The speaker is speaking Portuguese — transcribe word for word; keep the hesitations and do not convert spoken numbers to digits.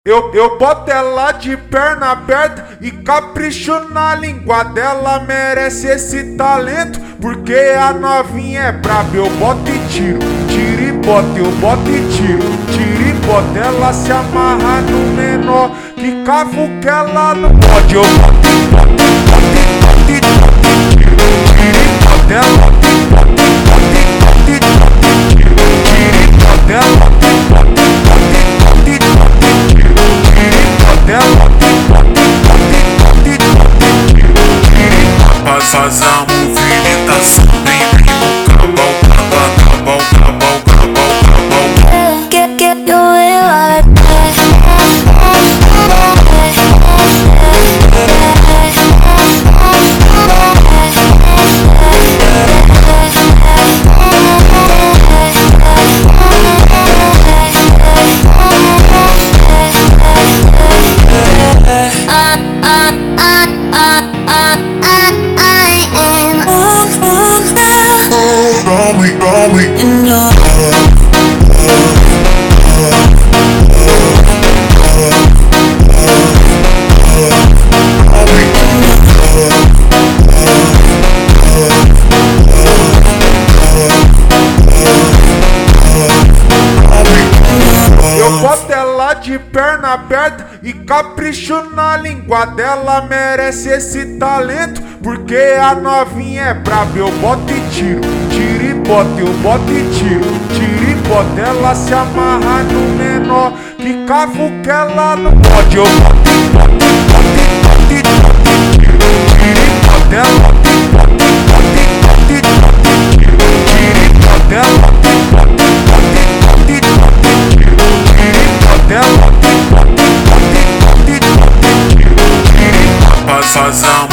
Eu, eu boto ela de perna aberta e capricho na língua dela. Merece esse talento, porque a novinha é braba. Eu boto e tiro, tiro e boto, eu boto e tiro, tiro e boto. Ela se amarra no menor, que cavo que ela não pode. Eu boto e boto, boto e boto e boto e tiro, tiro e boto. Ela boto e boto, boto e boto e boto e tiro, tiro e boto. Ela boto e boto, boto e boto e boto e tiro. Faz a movimentação, vem, vem no cabal, cabal, cabal, cabal, cabal, cabal. Get, get your way like in your Eu boto ela de perna aberta e capricho na língua dela. Merece esse talento, porque a novinha é braba. Eu boto e tiro, tiro e boto, eu boto e tiro, tiro e boto. Ela se amarra no menor, que cavo que ela não pode. Eu boto e boto, boto e boto e boto e tiro, tiro e boto. Ela boto e boto, boto e boto e boto e tiro, tiro e boto. Ela boto e boto, boto e boto e boto e tiro, tiro e boto. Ela boto e boto, boto e boto e boto e tiro, tiro e boto. Faz a